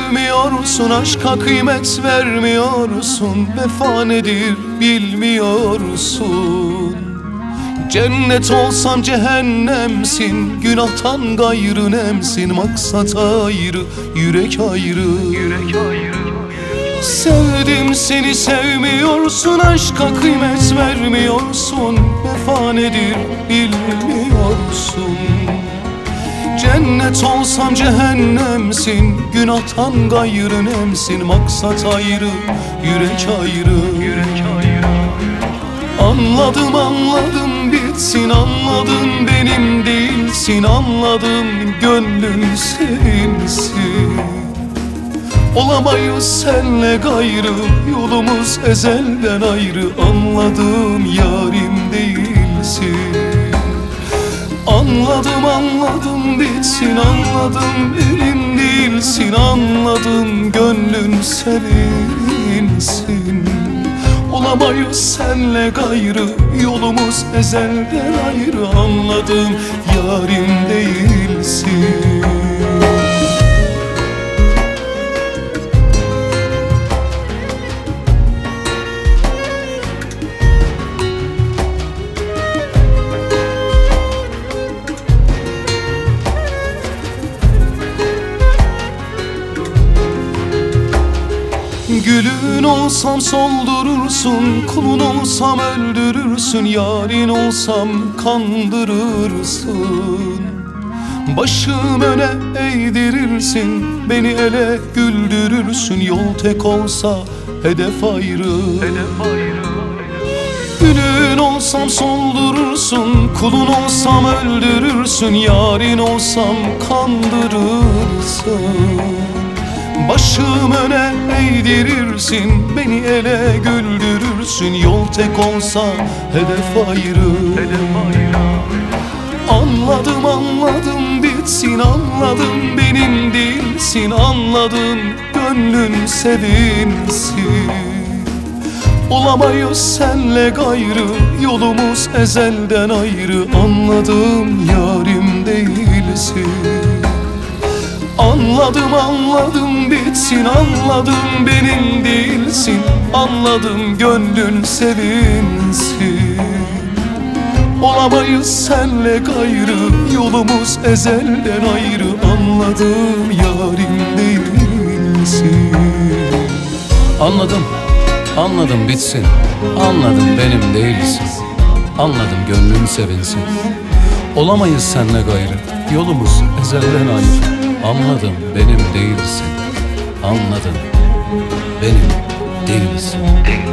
sevmiyorsun, aşka kıymet vermiyorsun. Vefa nedir bilmiyorsun. Cennet olsam cehennemsin, günahtan gayrı nemsin. Maksat ayrı, yürek ayrı. Sevdim seni sevmiyorsun, aşka kıymet vermiyorsun. Vefa nedir bilmiyorsun. Cennet olsam cehennemsin, günahtan gayrı nemsin. Maksat ayrı, yürek ayrı. Anladım anladım bitsin, anladım benim değilsin. Anladım gönlün sevinsin. Olamayız senle gayrı, yolumuz ezelden ayrı. Anladım yarim değilsin. Anladım anladım bitsin, anladım benim değilsin. Anladım gönlün sevinsin. Olamayız senle gayrı, yolumuz ezelden ayrı. Anladım yarim değilsin. Gülün olsam soldurursun, kulun olsam öldürürsün. Yarın olsam kandırırsın. Başım öne eğdirirsin, beni ele güldürürsün. Yol tek olsa hedef ayrı. Gülün olsam soldurursun, kulun olsam öldürürsün. Yarın olsam kandırırsın. Başım öne eğdirirsin, beni ele güldürürsün. Yol tek olsa hedef ayrı. Anladım anladım bitsin, anladım benim değilsin. Anladım gönlün sevinsin. Olamayız senle gayrı, yolumuz ezelden ayrı. Anladım yarim değilsin. Anladım anladım bitsin, anladım benim değilsin. Anladım gönlün sevinsin. Olamayız senle gayrı, yolumuz ezelden ayrı. Anladım yarim değilsin. Anladım, anladım bitsin. Anladım benim değilsin. Anladım gönlün sevinsin. Olamayız senle gayrı, yolumuz ezelden ayrı. Anladım benim değilsin. Anladım benim değilsin.